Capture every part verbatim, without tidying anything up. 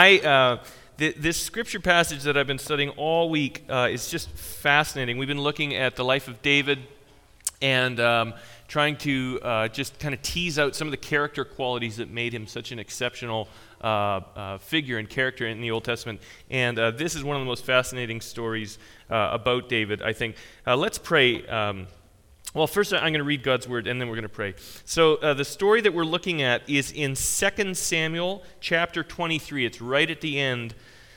I, uh, th- this scripture passage that I've been studying all week uh, is just fascinating. We've been looking at the life of David and um, trying to uh, just kind of tease out some of the character qualities that made him such an exceptional uh, uh, figure and character in the Old Testament. And uh, this is one of the most fascinating stories uh, about David, I think. Uh, let's pray. Um, Well, first I'm going to read God's word, and then we're going to pray. So uh, the story that we're looking at is in Second Samuel chapter twenty-three. It's right at the end.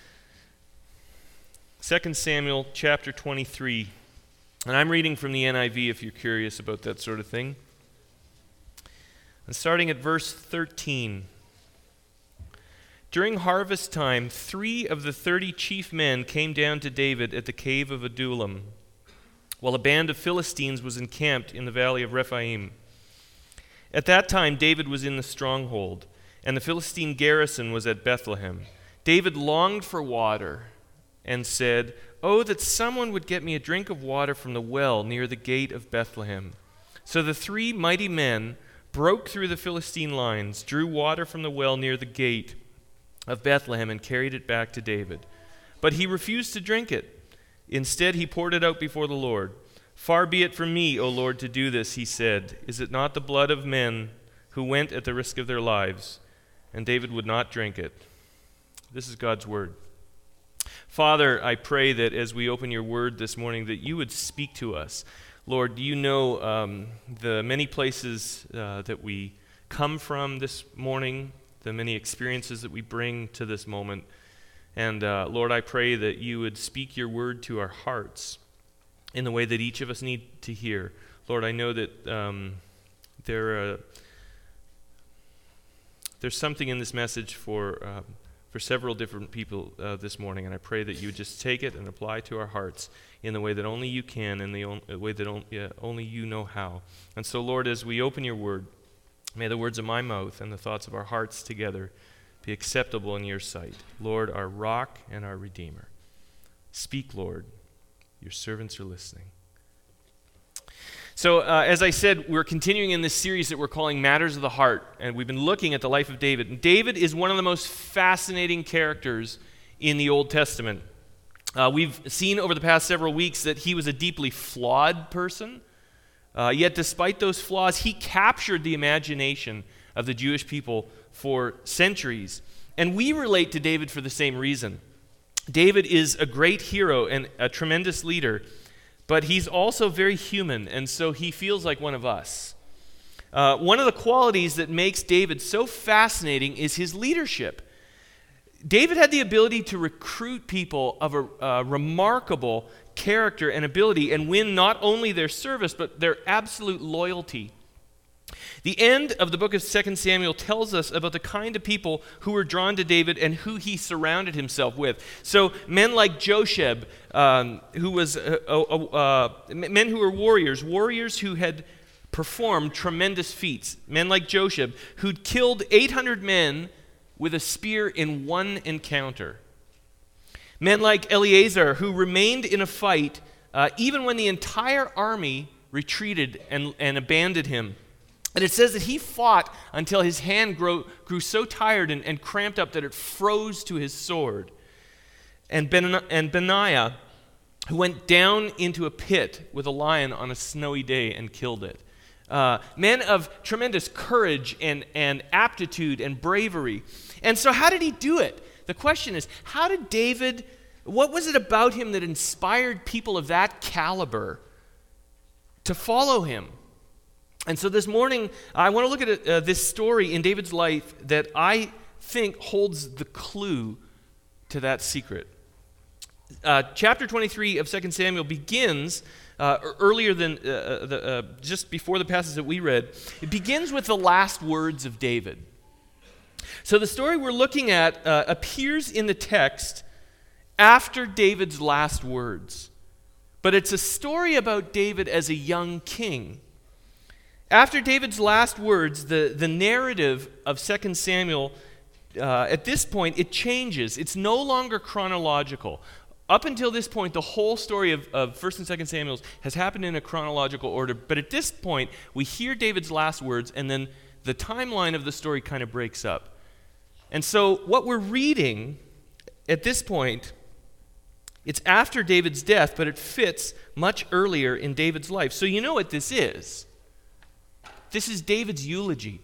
Second Samuel chapter twenty-three. And I'm reading from the N I V if you're curious about that sort of thing. And starting at verse thirteen. During harvest time, three of the thirty chief men came down to David at the cave of Adullam, while a band of Philistines was encamped in the valley of Rephaim. At that time, David was in the stronghold, and the Philistine garrison was at Bethlehem. David longed for water and said, "Oh, that someone would get me a drink of water from the well near the gate of Bethlehem." So the three mighty men broke through the Philistine lines, drew water from the well near the gate of Bethlehem, and carried it back to David. But he refused to drink it. Instead, he poured it out before the Lord. "Far be it from me, O Lord, to do this," he said. "Is it not the blood of men who went at the risk of their lives?" And David would not drink it. This is God's word. Father, I pray that as we open your word this morning, that you would speak to us. Lord, you know um, the many places uh, that we come from this morning, the many experiences that we bring to this moment. And uh, Lord, I pray that you would speak your word to our hearts in the way that each of us need to hear. Lord, I know that um, there uh, there's something in this message for uh, for several different people uh, this morning, and I pray that you would just take it and apply it to our hearts in the way that only you can, in the on- way that on- yeah, only you know how. And so, Lord, as we open your word, may the words of my mouth and the thoughts of our hearts together be acceptable in your sight. Lord, our rock and our redeemer. Speak, Lord. Your servants are listening. So, uh, as I said, we're continuing in this series that we're calling Matters of the Heart, and we've been looking at the life of David. And David is one of the most fascinating characters in the Old Testament. Uh, we've seen over the past several weeks that he was a deeply flawed person, uh, yet despite those flaws, he captured the imagination of the Jewish people for centuries. And we relate to David for the same reason. David is a great hero and a tremendous leader, but he's also very human, and so he feels like one of us. Uh, one of the qualities that makes David so fascinating is his leadership. David had the ability to recruit people of a uh, remarkable character and ability and win not only their service, but their absolute loyalty. The end of the book of Second Samuel tells us about the kind of people who were drawn to David and who he surrounded himself with. So men like Josheb, um, who was uh, uh, uh, men who were warriors, warriors who had performed tremendous feats. Men like Josheb, who'd killed eight hundred men with a spear in one encounter. Men like Eleazar, who remained in a fight uh, even when the entire army retreated and, and abandoned him. And it says that he fought until his hand grew, grew so tired and, and cramped up that it froze to his sword. And, ben, and Benaiah, who went down into a pit with a lion on a snowy day and killed it. Uh, men of tremendous courage and, and aptitude and bravery. And so how did he do it? The question is, how did David, what was it about him that inspired people of that caliber to follow him? And so this morning, I want to look at uh, this story in David's life that I think holds the clue to that secret. Uh, chapter twenty-three of Second Samuel begins uh, earlier than, uh, the, uh, just before the passage that we read. It begins with the last words of David. So the story we're looking at uh, appears in the text after David's last words. But it's a story about David as a young king. After David's last words, the, the narrative of Second Samuel, uh, at this point, it changes. It's no longer chronological. Up until this point, the whole story of, of First and Second Samuel has happened in a chronological order. But at this point, we hear David's last words, and then the timeline of the story kind of breaks up. And so what we're reading at this point, it's after David's death, but it fits much earlier in David's life. So you know what this is. This is David's eulogy.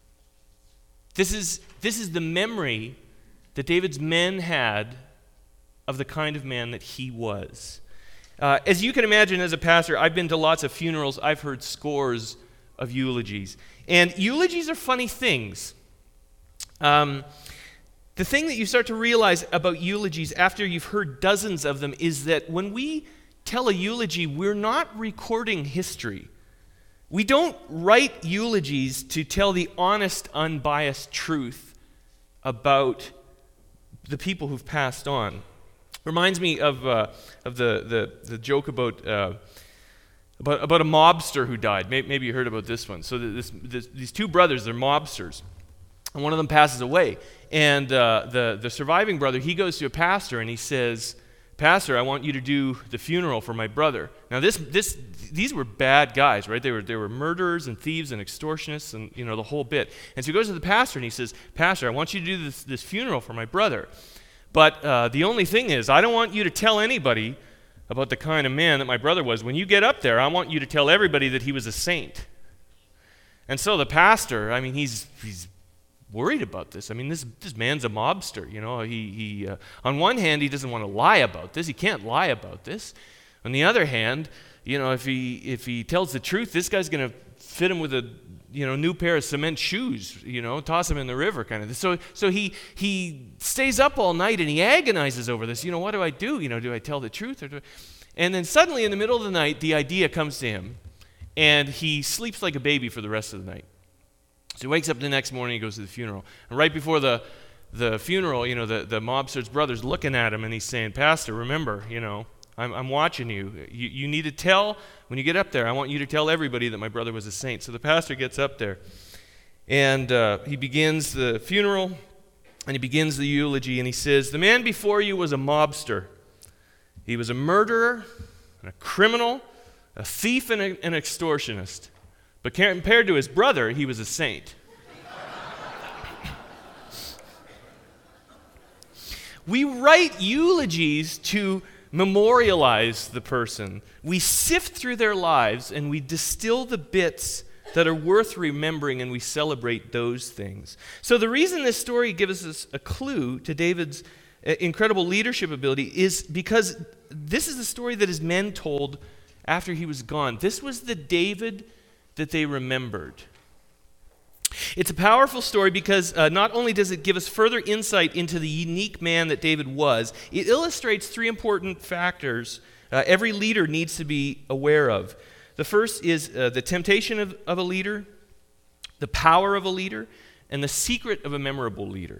This is, this is the memory that David's men had of the kind of man that he was. Uh, as you can imagine, as a pastor, I've been to lots of funerals. I've heard scores of eulogies. And eulogies are funny things. Um, the thing that you start to realize about eulogies after you've heard dozens of them is that when we tell a eulogy, we're not recording history. We don't write eulogies to tell the honest, unbiased truth about the people who've passed on. Reminds me of uh, of the, the the joke about uh, about about a mobster who died. Maybe, maybe you heard about this one. So this, this, these two brothers, they're mobsters, and one of them passes away. And uh, the the surviving brother, he goes to a pastor and he says, "Pastor, I want you to do the funeral for my brother." Now this this these were bad guys, right? They were they were murderers and thieves and extortionists and you know the whole bit. And so he goes to the pastor and he says, "Pastor, I want you to do this this funeral for my brother. But uh, the only thing is, I don't want you to tell anybody about the kind of man that my brother was. When you get up there, I want you to tell everybody that he was a saint." And so the pastor, I mean, he's he's worried about this. I mean, this this man's a mobster. You know, he he uh, on one hand, he doesn't want to lie about this. He can't lie about this. On the other hand, you know, if he if he tells the truth, this guy's going to fit him with a you know new pair of cement shoes. You know, toss him in the river, kind of. So so he he stays up all night and he agonizes over this. You know, what do I do? You know, do I tell the truth or do I... And then suddenly, in the middle of the night, the idea comes to him, and he sleeps like a baby for the rest of the night. So he wakes up the next morning, he goes to the funeral. And right before the, the funeral, you know, the, the mobster's brother's looking at him, and he's saying, "Pastor, remember, you know, I'm, I'm watching you. you. You need to tell, when you get up there, I want you to tell everybody that my brother was a saint." So the pastor gets up there, and uh, he begins the funeral, and he begins the eulogy, and he says, "The man before you was a mobster. He was a murderer, and a criminal, a thief, and a, an extortionist. But compared to his brother, he was a saint." We write eulogies to memorialize the person. We sift through their lives and we distill the bits that are worth remembering, and we celebrate those things. So the reason this story gives us a clue to David's incredible leadership ability is because this is the story that his men told after he was gone. This was the David that they remembered. It's a powerful story because uh, not only does it give us further insight into the unique man that David was, it illustrates three important factors uh, every leader needs to be aware of. The first is uh, the temptation of, of a leader, the power of a leader, and the secret of a memorable leader.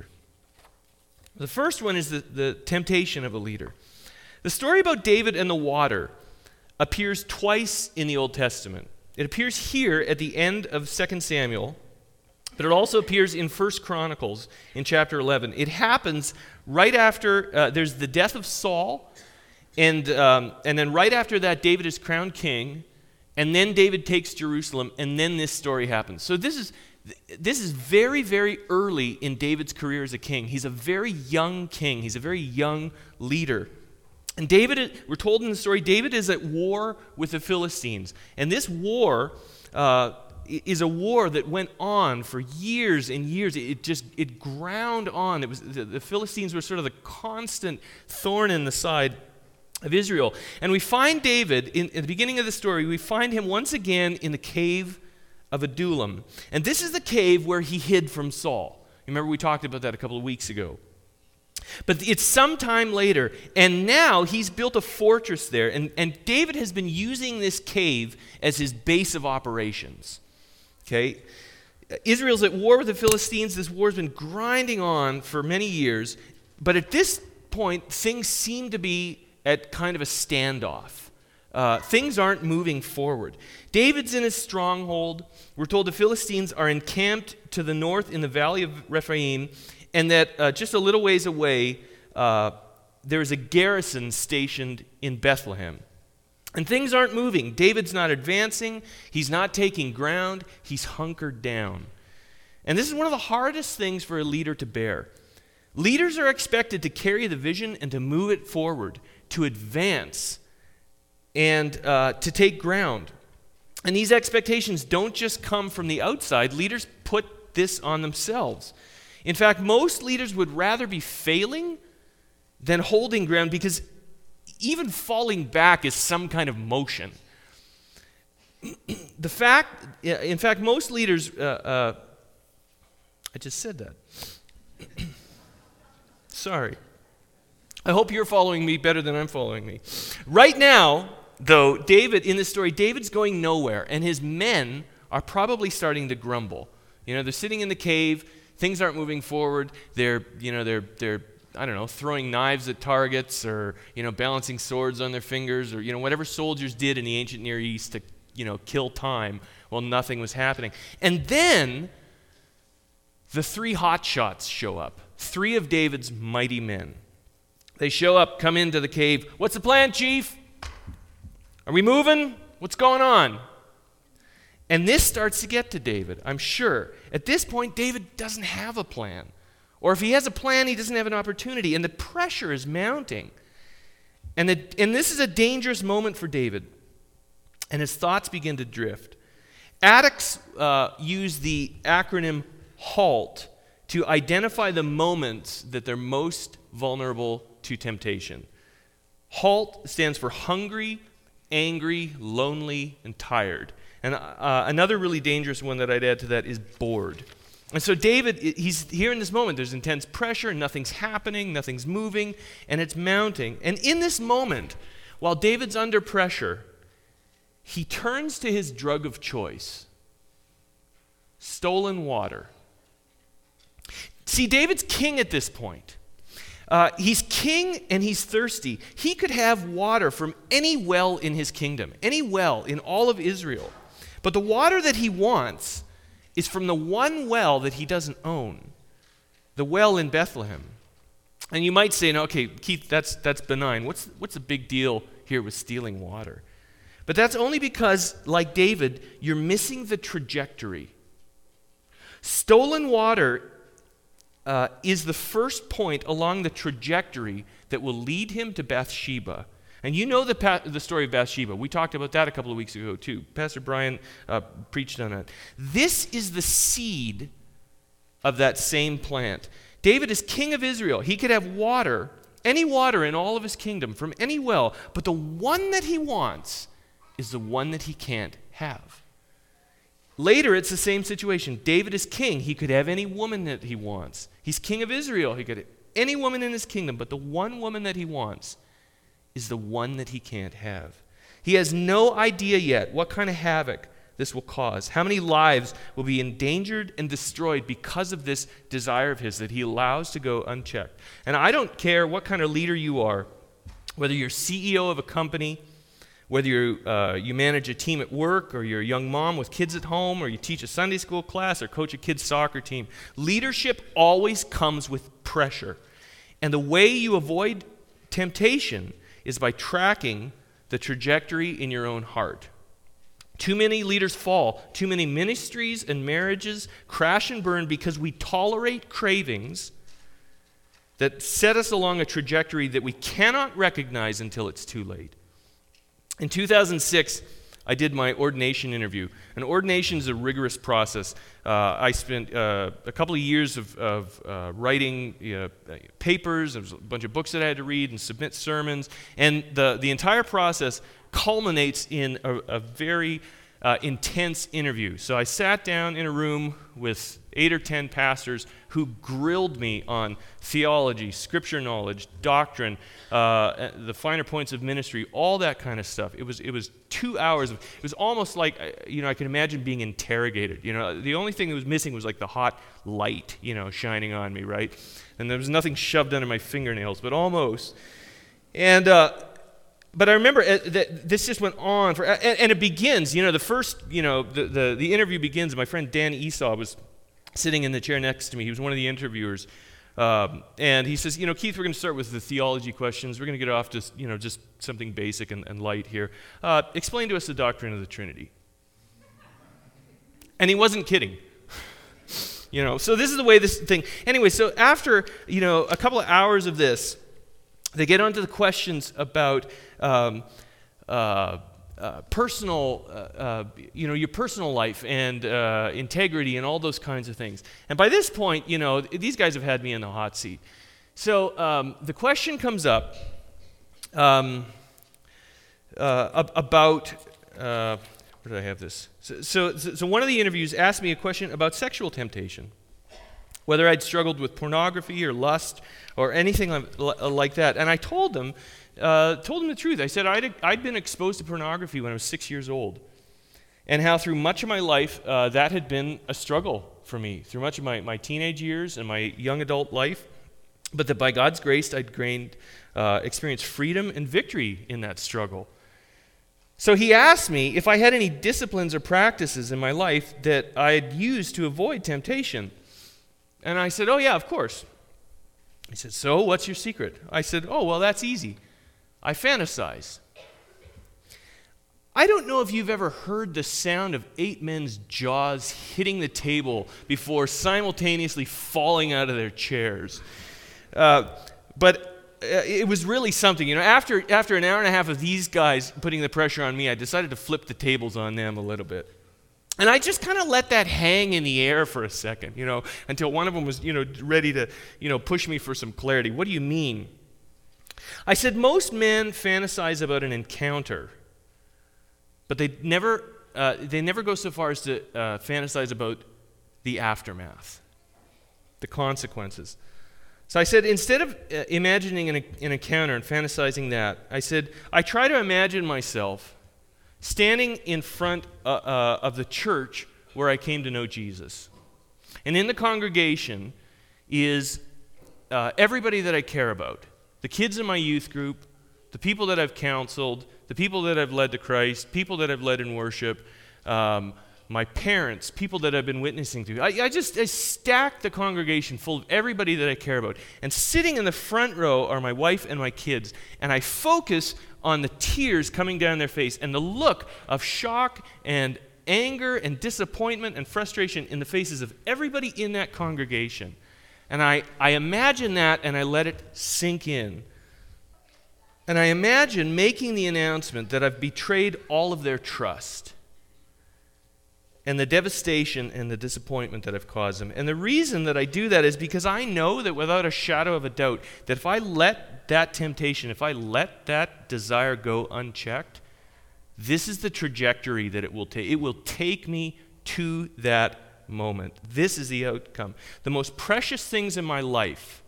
The first one is the, the temptation of a leader. The story about David and the water appears twice in the Old Testament. It appears here at the end of Second Samuel, but it also appears in First Chronicles in chapter eleven. It happens right after uh, there's the death of Saul, and um, and then right after that, David is crowned king, and then David takes Jerusalem, and then this story happens. So this is this is very, very early in David's career as a king. He's a very young king. He's a very young leader. And David, we're told in the story, David is at war with the Philistines. And this war uh, is a war that went on for years and years. It just, it ground on. It was the, the Philistines were sort of the constant thorn in the side of Israel. And we find David, in, in the beginning of the story, we find him once again in the cave of Adullam. And this is the cave where he hid from Saul. Remember we talked about that a couple of weeks ago. But it's sometime later, and now he's built a fortress there, and, and David has been using this cave as his base of operations. Okay? Israel's at war with the Philistines. This war's been grinding on for many years, but at this point, things seem to be at kind of a standoff. Uh, things aren't moving forward. David's in his stronghold. We're told the Philistines are encamped to the north in the valley of Rephaim, and that uh, just a little ways away, uh, there's a garrison stationed in Bethlehem. And things aren't moving. David's not advancing. He's not taking ground. He's hunkered down. And this is one of the hardest things for a leader to bear. Leaders are expected to carry the vision and to move it forward, to advance, and uh, to take ground. And these expectations don't just come from the outside. Leaders put this on themselves. In fact, most leaders would rather be failing than holding ground, because even falling back is some kind of motion. The fact, in fact, most leaders, uh, uh, I just said that. Sorry. I hope you're following me better than I'm following me. Right now, though, David, in this story, David's going nowhere, and his men are probably starting to grumble. You know, they're sitting in the cave, things aren't moving forward, they're, you know, they're, they're, I don't know, throwing knives at targets, or, you know, balancing swords on their fingers, or, you know, whatever soldiers did in the ancient Near East to, you know, kill time while nothing was happening. And then the three hotshots show up, three of David's mighty men. They show up, come into the cave. What's the plan, chief? Are we moving? What's going on? And this starts to get to David, I'm sure. At this point, David doesn't have a plan. Or if he has a plan, he doesn't have an opportunity. And the pressure is mounting. And, the, and this is a dangerous moment for David. And his thoughts begin to drift. Addicts uh, use the acronym HALT to identify the moments that they're most vulnerable to temptation. HALT stands for hungry, angry, lonely, and tired. And uh, another really dangerous one that I'd add to that is bored. And so David, he's here in this moment. There's intense pressure, nothing's happening, nothing's moving, and it's mounting. And in this moment, while David's under pressure, he turns to his drug of choice, stolen water. See, David's king at this point. Uh, he's king and he's thirsty. He could have water from any well in his kingdom, any well in all of Israel. But the water that he wants is from the one well that he doesn't own, the well in Bethlehem. And you might say, no, okay, Keith, that's, that's benign. What's, what's the big deal here with stealing water? But that's only because, like David, you're missing the trajectory. Stolen water uh, is the first point along the trajectory that will lead him to Bathsheba. And you know the, pa- the story of Bathsheba. We talked about that a couple of weeks ago, too. Pastor Brian uh, preached on that. This is the seed of that same plant. David is king of Israel. He could have water, any water in all of his kingdom, from any well, but the one that he wants is the one that he can't have. Later, it's the same situation. David is king. He could have any woman that he wants. He's king of Israel. He could have any woman in his kingdom, but the one woman that he wants is the one that he can't have. He has no idea yet what kind of havoc this will cause. How many lives will be endangered and destroyed because of this desire of his that he allows to go unchecked. And I don't care what kind of leader you are, whether you're C E O of a company, whether you uh, you manage a team at work, or you're a young mom with kids at home, or you teach a Sunday school class, or coach a kid's soccer team. Leadership always comes with pressure. And the way you avoid temptation is by tracking the trajectory in your own heart. Too many leaders fall. Too many ministries and marriages crash and burn because we tolerate cravings that set us along a trajectory that we cannot recognize until it's too late. In two thousand six, I did my ordination interview. And ordination is a rigorous process. Uh, I spent uh, a couple of years of, of uh, writing uh, papers. There was a bunch of books that I had to read and submit sermons. And the, the entire process culminates in a, a very uh, intense interview. So I sat down in a room with eight or ten pastors who grilled me on theology, scripture knowledge, doctrine, uh, the finer points of ministry, all that kind of stuff. It was it was two hours. Of, it was almost like, you know, I can imagine being interrogated. You know, the only thing that was missing was like the hot light, you know, shining on me, right? And there was nothing shoved under my fingernails, but almost. And uh, but I remember uh, that this just went on for, and, and it begins. You know, the first, you know, the, the the interview begins. My friend Dan Esau was sitting in the chair next to me. He was one of the interviewers. Um, and he says, you know, Keith, we're going to start with the theology questions. We're going to get off to, you know, just something basic and, and light here. Uh, explain to us the doctrine of the Trinity. And he wasn't kidding. You know, so this is the way this thing. Anyway, so after, you know, a couple of hours of this, they get onto the questions about um, uh, uh, personal, uh, uh, you know, your personal life and uh, integrity and all those kinds of things. And by this point, you know, these guys have had me in the hot seat. So um, the question comes up um, uh, about. Uh, Where did I have this? So, so, so one of the interviews asked me a question about sexual temptation, whether I'd struggled with pornography or lust or anything like that. And I told them, uh, told them the truth. I said I'd, I'd been exposed to pornography when I was six years old, and how through much of my life uh, that had been a struggle for me, through much of my, my teenage years and my young adult life, but that by God's grace I'd gained, uh, experienced freedom and victory in that struggle. So he asked me if I had any disciplines or practices in my life that I'd used to avoid temptation. And I said, oh yeah, of course. He said, so what's your secret? I said, oh, well, that's easy. I fantasize. I don't know if you've ever heard the sound of eight men's jaws hitting the table before simultaneously falling out of their chairs. Uh, but it was really something. You know, after after an hour and a half of these guys putting the pressure on me, I decided to flip the tables on them a little bit. And I just kind of let that hang in the air for a second, you know, until one of them was, you know, ready to, you know, push me for some clarity. What do you mean? I said, most men fantasize about an encounter, but they never uh, they never go so far as to uh, fantasize about the aftermath, the consequences. So I said, instead of uh, imagining an, an encounter and fantasizing that, I said, I try to imagine myself standing in front uh, uh, of the church where I came to know Jesus. And in the congregation is uh, everybody that I care about, the kids in my youth group, the people that I've counseled, the people that I've led to Christ, people that I've led in worship, um, my parents, people that I've been witnessing to. I, I just I stacked the congregation full of everybody that I care about. And sitting in the front row are my wife and my kids. And I focus on the tears coming down their face and the look of shock and anger and disappointment and frustration in the faces of everybody in that congregation. And I, I imagine that and I let it sink in. And I imagine making the announcement that I've betrayed all of their trust, and the devastation and the disappointment that I've caused them. And the reason that I do that is because I know that without a shadow of a doubt, that if I let that temptation, if I let that desire go unchecked, this is the trajectory that it will take. It will take me to that moment. This is the outcome. The most precious things in my life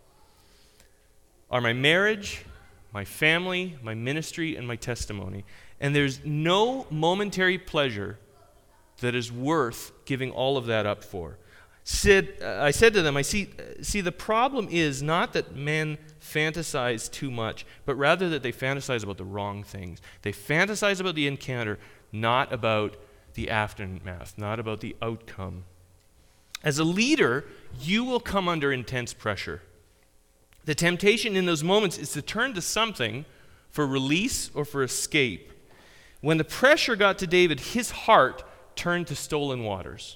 are my marriage, my family, my ministry, and my testimony. And there's no momentary pleasure that is worth giving all of that up for. Said, uh, I said to them, I see, uh, see, the problem is not that men fantasize too much, but rather that they fantasize about the wrong things. They fantasize about the encounter, not about the aftermath, not about the outcome. As a leader, you will come under intense pressure. The temptation in those moments is to turn to something for release or for escape. When the pressure got to David, his heart turned to stolen waters.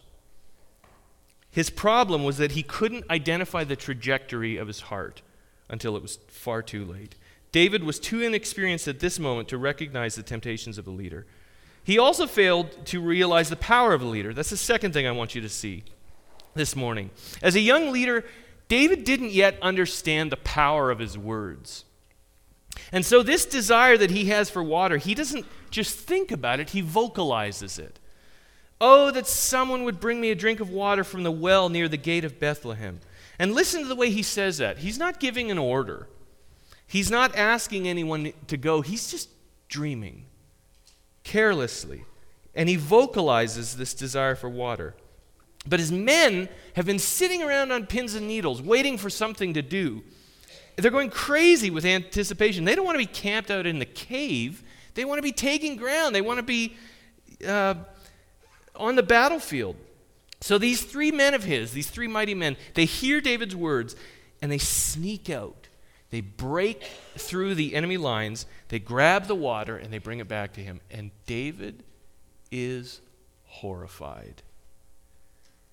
His problem was that he couldn't identify the trajectory of his heart until it was far too late. David was too inexperienced at this moment to recognize the temptations of a leader. He also failed to realize the power of a leader. That's the second thing I want you to see this morning. As a young leader, David didn't yet understand the power of his words. And so this desire that he has for water, he doesn't just think about it, he vocalizes it. Oh, that someone would bring me a drink of water from the well near the gate of Bethlehem. And listen to the way he says that. He's not giving an order. He's not asking anyone to go. He's just dreaming carelessly. And he vocalizes this desire for water. But his men have been sitting around on pins and needles waiting for something to do. They're going crazy with anticipation. They don't want to be camped out in the cave. They want to be taking ground. They want to be uh, on the battlefield. So these three men of his, these three mighty men, they hear David's words and they sneak out. They break through the enemy lines. They grab the water and they bring it back to him. And David is horrified.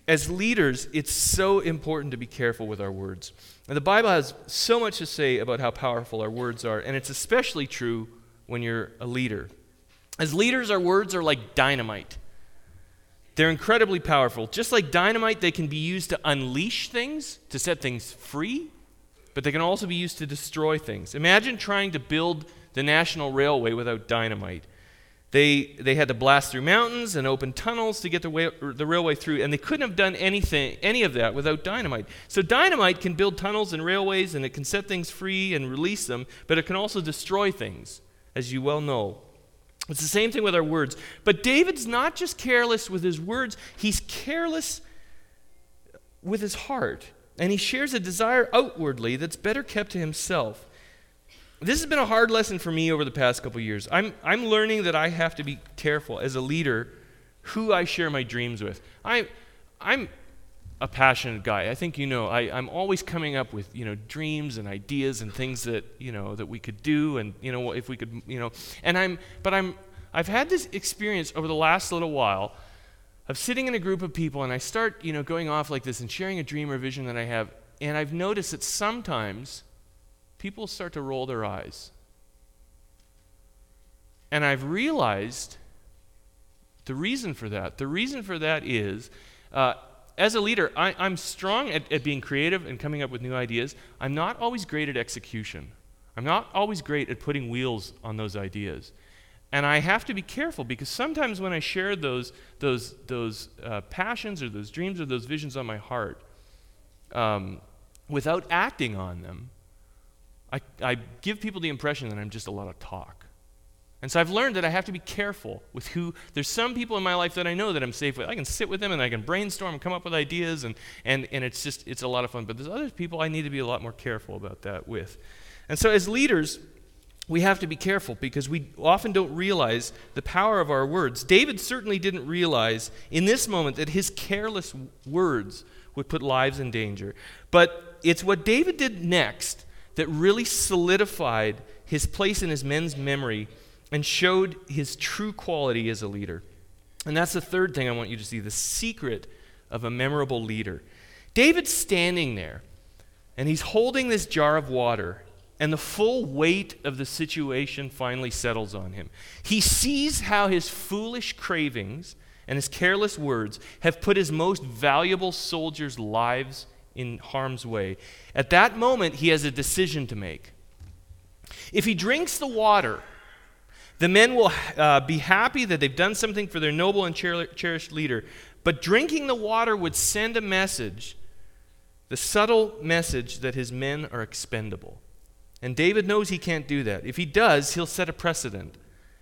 as leaders, it's so important to be careful with our words. And the Bible has so much to say about how powerful our words are, and it's especially true when you're a leader. As leaders, our words are like dynamite. They're incredibly powerful. Just like dynamite, they can be used to unleash things, to set things free, but they can also be used to destroy things. Imagine trying to build the National Railway without dynamite. They they had to blast through mountains and open tunnels to get the, way, the railway through, and they couldn't have done anything, any of that without dynamite. So dynamite can build tunnels and railways, and it can set things free and release them, but it can also destroy things, as you well know. It's the same thing with our words. But David's not just careless with his words, he's careless with his heart. And he shares a desire outwardly that's better kept to himself. This has been a hard lesson for me over the past couple years. I'm, I'm learning that I have to be careful as a leader who I share my dreams with. I, I'm a passionate guy. I think you know. I, I'm always coming up with you know dreams and ideas and things that you know that we could do, and you know if we could you know. And I'm, but I'm, I've had this experience over the last little while of sitting in a group of people, and I start you know going off like this and sharing a dream or vision that I have, and I've noticed that sometimes people start to roll their eyes. And I've realized the reason for that. The reason for that is, uh, as a leader, I, I'm strong at, at being creative and coming up with new ideas. I'm not always great at execution. I'm not always great at putting wheels on those ideas. And I have to be careful because sometimes when I share those, those, those uh, passions or those dreams or those visions on my heart, um, without acting on them, I, I give people the impression that I'm just a lot of talk. And so I've learned that I have to be careful with who, there's some people in my life that I know that I'm safe with. I can sit with them and I can brainstorm and come up with ideas and, and, and it's just, it's a lot of fun. But there's other people I need to be a lot more careful about that with. And so as leaders, we have to be careful because we often don't realize the power of our words. David certainly didn't realize in this moment that his careless words would put lives in danger. But it's what David did next that really solidified his place in his men's memory and showed his true quality as a leader. And that's the third thing I want you to see, the secret of a memorable leader. David's standing there, and he's holding this jar of water, and the full weight of the situation finally settles on him. He sees how his foolish cravings and his careless words have put his most valuable soldiers' lives in harm's way. At that moment, he has a decision to make. If he drinks the water, the men will uh, be happy that they've done something for their noble and cher- cherished leader. But drinking the water would send a message, the subtle message that his men are expendable. And David knows he can't do that. If he does, he'll set a precedent.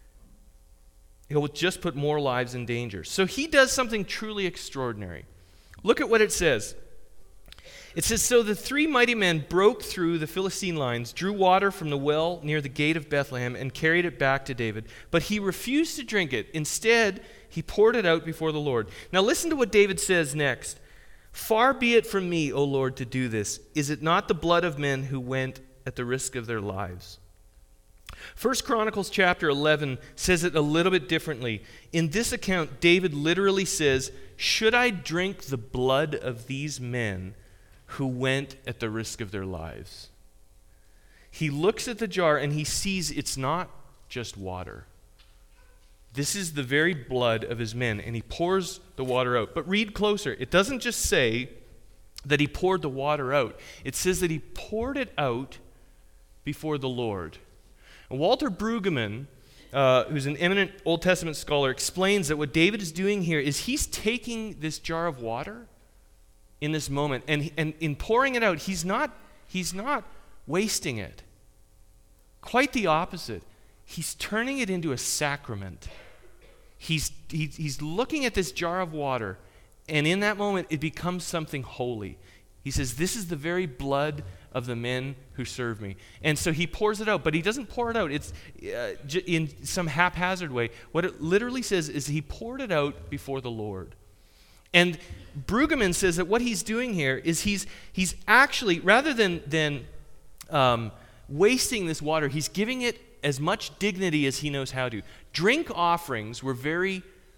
He'll just put more lives in danger. So he does something truly extraordinary. Look at what it says. It says, so the three mighty men broke through the Philistine lines, drew water from the well near the gate of Bethlehem, and carried it back to David. But he refused to drink it. Instead, he poured it out before the Lord. Now listen to what David says next. Far be it from me, O Lord, to do this. Is it not the blood of men who went at the risk of their lives? First Chronicles chapter eleven says it a little bit differently. In this account, David literally says, should I drink the blood of these men who went at the risk of their lives? He looks at the jar and he sees it's not just water. This is the very blood of his men, and he pours the water out. But read closer. It doesn't just say that he poured the water out. It says that he poured it out before the Lord. And Walter Brueggemann, uh, who's an eminent Old Testament scholar, explains that what David is doing here is he's taking this jar of water in this moment, and, and in pouring it out, he's not, he's not wasting it. Quite the opposite. He's turning it into a sacrament. He's, he, he's looking at this jar of water, and in that moment, it becomes something holy. He says, this is the very blood of the men who serve me. And so he pours it out, but he doesn't pour it out. It's uh, j- in some haphazard way. What it literally says is he poured it out before the Lord. And Brueggemann says that what he's doing here is he's he's actually, rather than, than um, wasting this water, he's giving it as much dignity as he knows how to. Drink offerings were very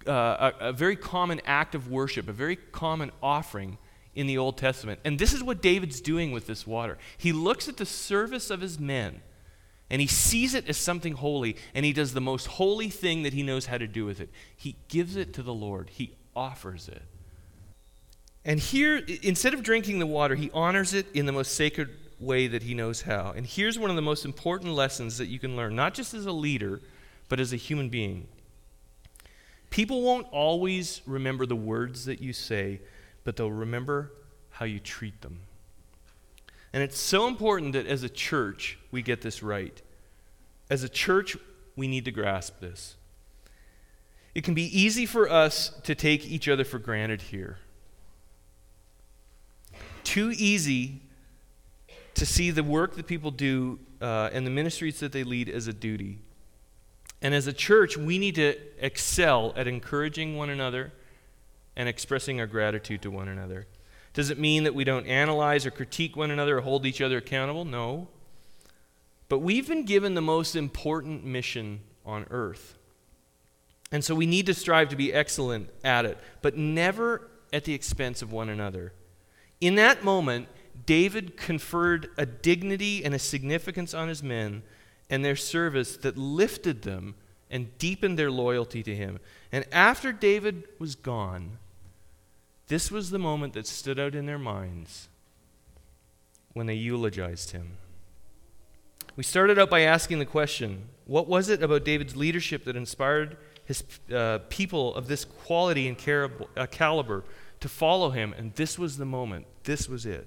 uh, a, a very common act of worship, a very common offering in the Old Testament. And this is what David's doing with this water. He looks at the service of his men, and he sees it as something holy, and he does the most holy thing that he knows how to do with it. He gives it to the Lord. He offers it. And here, instead of drinking the water, he honors it in the most sacred way that he knows how. And here's one of the most important lessons that you can learn, not just as a leader, but as a human being. People won't always remember the words that you say, but they'll remember how you treat them. And it's so important that as a church, we get this right. As a church, we need to grasp this. It can be easy for us to take each other for granted here. Too easy to see the work that people do uh, and the ministries that they lead as a duty. And as a church, we need to excel at encouraging one another and expressing our gratitude to one another. Does it mean that we don't analyze or critique one another or hold each other accountable? No. But we've been given the most important mission on earth. And so we need to strive to be excellent at it, but never at the expense of one another. In that moment, David conferred a dignity and a significance on his men and their service that lifted them and deepened their loyalty to him. And after David was gone, this was the moment that stood out in their minds when they eulogized him. We started out by asking the question, what was it about David's leadership that inspired his uh, people of this quality and carib- uh, caliber to follow him? And this was the moment. This was it.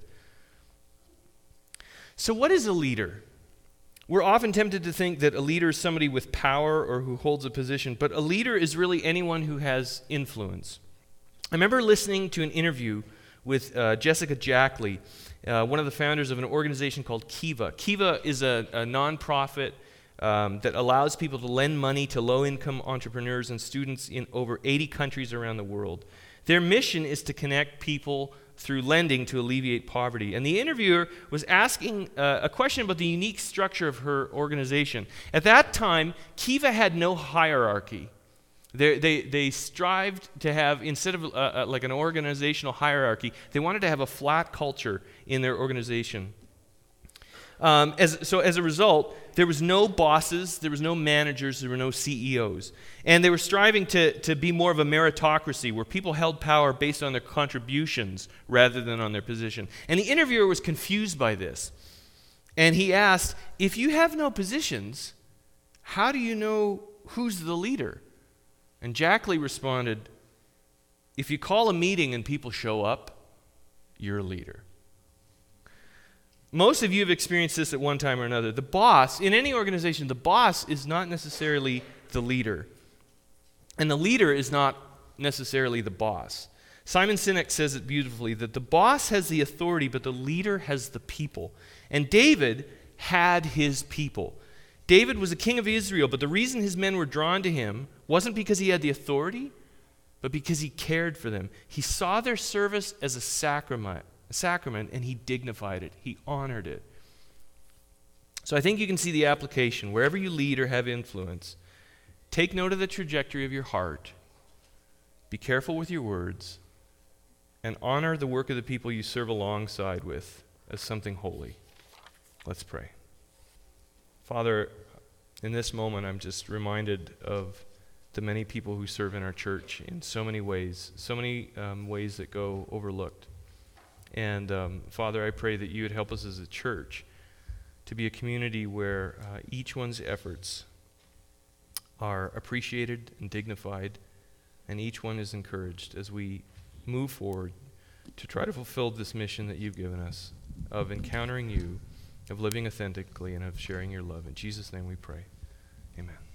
So what is a leader? We're often tempted to think that a leader is somebody with power or who holds a position, but a leader is really anyone who has influence. I remember listening to an interview with uh, Jessica Jackley, uh, one of the founders of an organization called Kiva. Kiva is a, a nonprofit um, that allows people to lend money to low-income entrepreneurs and students in over eighty countries around the world. Their mission is to connect people through lending to alleviate poverty. And the interviewer was asking uh, a question about the unique structure of her organization. At that time, Kiva had no hierarchy. They, they, they strived to have, instead of uh, uh, like an organizational hierarchy, they wanted to have a flat culture in their organization. Um, as, so as a result, there was no bosses, there was no managers, there were no C E Os. And they were striving to, to be more of a meritocracy where people held power based on their contributions rather than on their position. And the interviewer was confused by this. And he asked, if you have no positions, how do you know who's the leader? And Jackley responded, if you call a meeting and people show up, you're a leader. Most of you have experienced this at one time or another. The boss, in any organization, the boss is not necessarily the leader. And the leader is not necessarily the boss. Simon Sinek says it beautifully, that the boss has the authority, but the leader has the people. And David had his people. David was a king of Israel, but the reason his men were drawn to him wasn't because he had the authority, but because he cared for them. He saw their service as a sacrament, a sacrament, and he dignified it. He honored it. So I think you can see the application. Wherever you lead or have influence, take note of the trajectory of your heart. Be careful with your words, and honor the work of the people you serve alongside with as something holy. Let's pray. Father, in this moment, I'm just reminded of the many people who serve in our church in so many ways, so many um, ways that go overlooked. And um, Father, I pray that you would help us as a church to be a community where uh, each one's efforts are appreciated and dignified, and each one is encouraged as we move forward to try to fulfill this mission that you've given us of encountering you, of living authentically, and of sharing your love. In Jesus' name we pray. Amen.